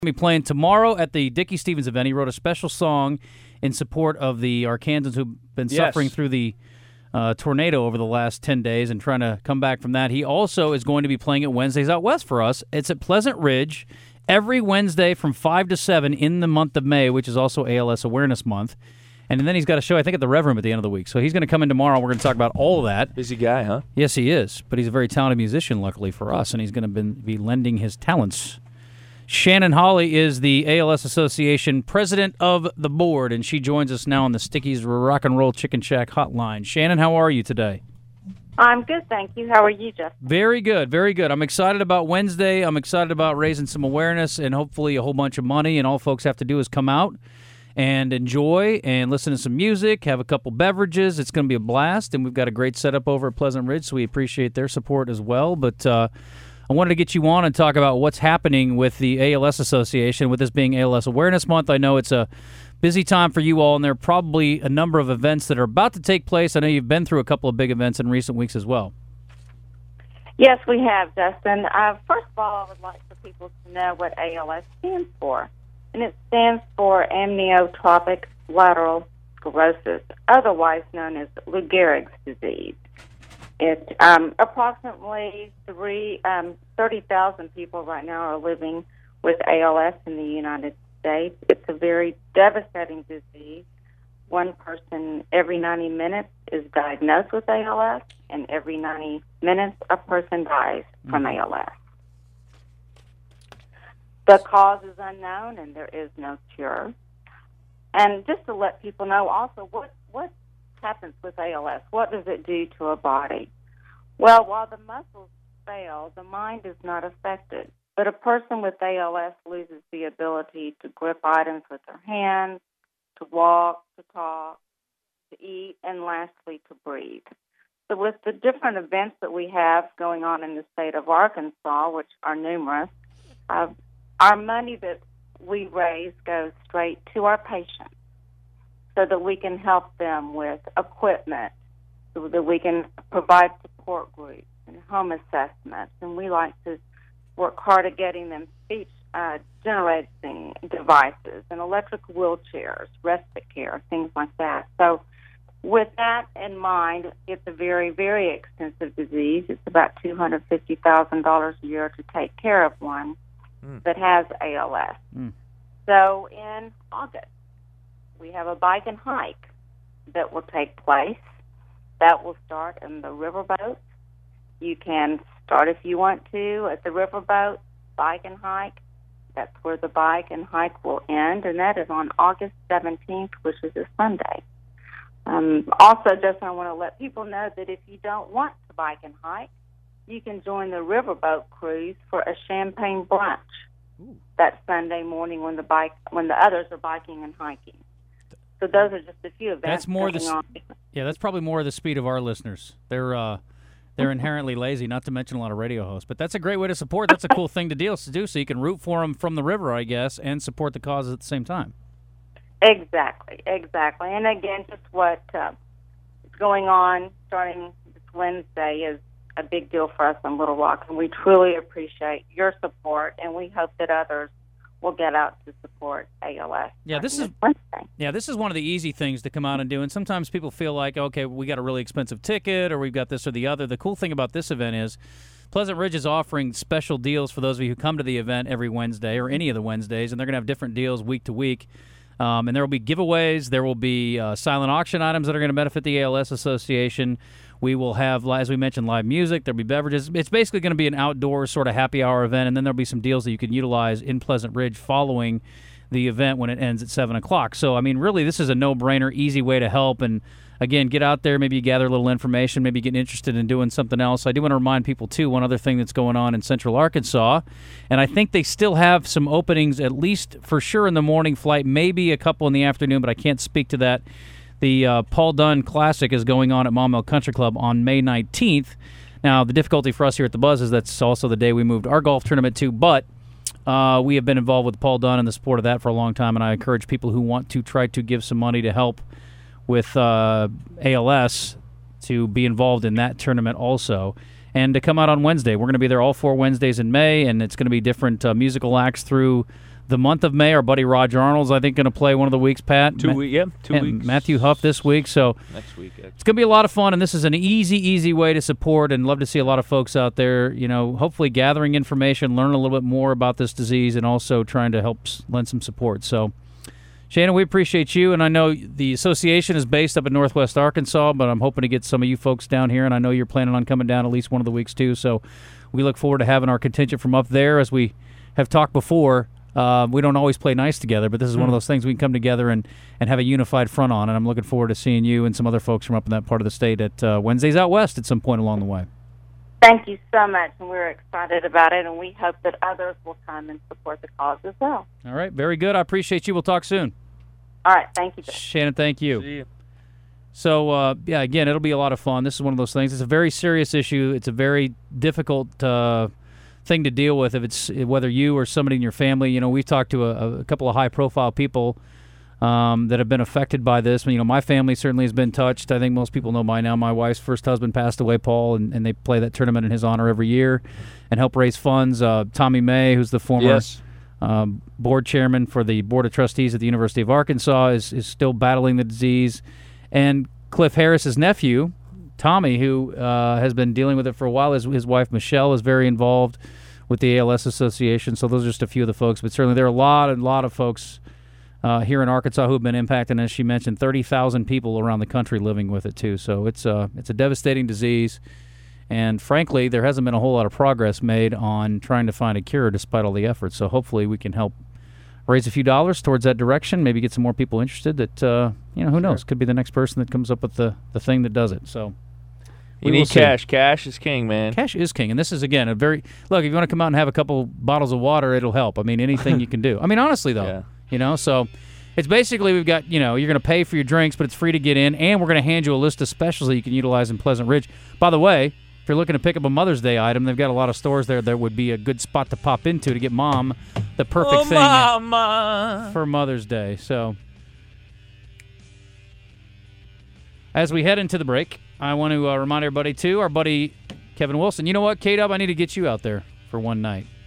Be playing tomorrow at the Dickie Stevens event. He wrote a special song in support of the Arkansans who've been suffering through the tornado over the last 10 days and trying to come back from that. He also is going to be playing at Wednesdays Out West for us. It's at Pleasant Ridge every Wednesday from 5 to 7 in the month of May, which is also ALS Awareness Month. And then he's got a show, I think, at the Rev Room at the end of the week. So he's going to come in tomorrow. We're going to talk about all of that. Busy guy, huh? Yes, he is. But he's a very talented musician, luckily for us, and he's going to be lending his talents. Shannon Hawley is the ALS Association president of the board, and she joins us now on the Sticky's Rock and Roll Chicken Shack hotline. Shannon, how are you today? I'm good, thank you. How are you, Justin? Very good, very good. I'm excited about Wednesday. I'm excited about raising some awareness and hopefully a whole bunch of money, and all folks have to do is come out and enjoy and listen to some music, have a couple beverages. It's going to be a blast, and we've got a great setup over at Pleasant Ridge, so we appreciate their support as well. But I wanted to get you on and talk about what's happening with the ALS Association, with this being ALS Awareness Month. I know it's a busy time for you all, and there are probably a number of events that are about to take place. I know you've been through a couple of big events in recent weeks as well. Yes, we have, Justin. First of all, I would like for people to know what ALS stands for. And it stands for amyotrophic lateral sclerosis, otherwise known as Lou Gehrig's disease. It approximately 30,000 people right now are living with ALS in the United States. It's a very devastating disease. One person every 90 minutes is diagnosed with ALS, and every 90 minutes a person dies from ALS. The cause is unknown, and there is no cure. And just to let people know also what happens with ALS. What does it do to a body? Well, while the muscles fail, the mind is not affected. But a person with ALS loses the ability to grip items with their hands, to walk, to talk, to eat, and lastly, to breathe. So with the different events that we have going on in the state of Arkansas, which are numerous, our money that we raise goes straight to our patients, so that we can help them with equipment, so that we can provide support groups and home assessments. And we like to work hard at getting them speech generating devices and electric wheelchairs, respite care, things like that. So with that in mind, it's a very, very expensive disease. It's about $250,000 a year to take care of one that has ALS. So in August, we have a bike and hike that will take place. That will start in the riverboat. You can start, if you want to, at the riverboat, bike and hike. That's where the bike and hike will end, and that is on August 17th, which is a Sunday. Also, just I want to let people know that if you don't want to bike and hike, you can join the riverboat cruise for a champagne brunch that Sunday morning when the others are biking and hiking. So those are just a few events. That's more that's probably more the speed of our listeners. They're inherently lazy, not to mention a lot of radio hosts. But that's a great way to support. That's a cool thing to do, so you can root for them from the river, I guess, and support the cause at the same time. Exactly. And again, just what is going on starting this Wednesday is a big deal for us in Little Rock, and we truly appreciate your support, and we hope that others will get out to support ALS. This is one of the easy things to come out and do, and sometimes people feel like, okay, we got a really expensive ticket, or we've got this or the other. The cool thing about this event is Pleasant Ridge is offering special deals for those of you who come to the event every Wednesday, or any of the Wednesdays, and they're going to have different deals week to week. And there will be giveaways. There will be silent auction items that are going to benefit the ALS Association. We will have, as we mentioned, live music. There'll be beverages. It's basically going to be an outdoor sort of happy hour event, and then there'll be some deals that you can utilize in Pleasant Ridge following the event when it ends at 7 o'clock. So, I mean, really, this is a no-brainer, easy way to help. And, again, get out there, maybe gather a little information, maybe get interested in doing something else. I do want to remind people, too, one other thing that's going on in Central Arkansas, and I think they still have some openings, at least for sure in the morning flight, maybe a couple in the afternoon, but I can't speak to that. The Paul Dunn Classic is going on at Maumelle Country Club on May 19th. Now, the difficulty for us here at the Buzz is that's also the day we moved our golf tournament to, but we have been involved with Paul Dunn and the support of that for a long time, and I encourage people who want to try to give some money to help with ALS to be involved in that tournament also, and to come out on Wednesday. We're going to be there all 4 Wednesdays in May, and it's going to be different musical acts through the month of May. Our buddy Roger Arnold's, I think, going to play one of the weeks, Pat. 2 weeks. 2 weeks. Matthew Huff this week. So next week. It's going to be a lot of fun, and this is an easy way to support, and love to see a lot of folks out there, hopefully gathering information, learn a little bit more about this disease, and also trying to help lend some support. So, Shannon, we appreciate you, and I know the association is based up in Northwest Arkansas, but I'm hoping to get some of you folks down here, and I know you're planning on coming down at least one of the weeks too, so we look forward to having our contingent from up there. As we have talked before, we don't always play nice together, but this is one of those things we can come together and have a unified front on, and I'm looking forward to seeing you and some other folks from up in that part of the state at Wednesdays Out West at some point along the way. Thank you so much, and we're excited about it, and we hope that others will come and support the cause as well. All right, very good. I appreciate you. We'll talk soon. All right, thank you. Shannon, thank you. See you. So, again, it'll be a lot of fun. This is one of those things. It's a very serious issue. It's a very difficult thing to deal with whether you or somebody in your family. We've talked to a couple of high-profile people that have been affected by this. My family certainly has been touched. I think most people know by now my wife's first husband passed away, Paul, and they play that tournament in his honor every year and help raise funds. Tommy May, who's the former board chairman for the Board of Trustees at the University of Arkansas, is still battling the disease. And Cliff Harris's nephew, Tommy, who has been dealing with it for a while, his wife Michelle is very involved with the ALS Association. So those are just a few of the folks, but certainly there are a lot of folks here in Arkansas who have been impacted. And as she mentioned, 30,000 people around the country living with it too. So it's a devastating disease, and frankly, there hasn't been a whole lot of progress made on trying to find a cure despite all the efforts. So hopefully we can help raise a few dollars towards that direction, maybe get some more people interested that, who knows, could be the next person that comes up with the thing that does it. So you need cash. Cash is king, man. Cash is king. And this is, again, look, if you want to come out and have a couple bottles of water, it'll help. Anything you can do. Honestly, though, so it's basically we've got, you're going to pay for your drinks, but it's free to get in, and we're going to hand you a list of specials that you can utilize in Pleasant Ridge. By the way, if you're looking to pick up a Mother's Day item, they've got a lot of stores there that would be a good spot to pop into to get Mom the perfect thing for Mother's Day. So as we head into the break, I want to remind everybody, too, our buddy Kevin Wilson. You know what, K-Dub, I need to get you out there for one night.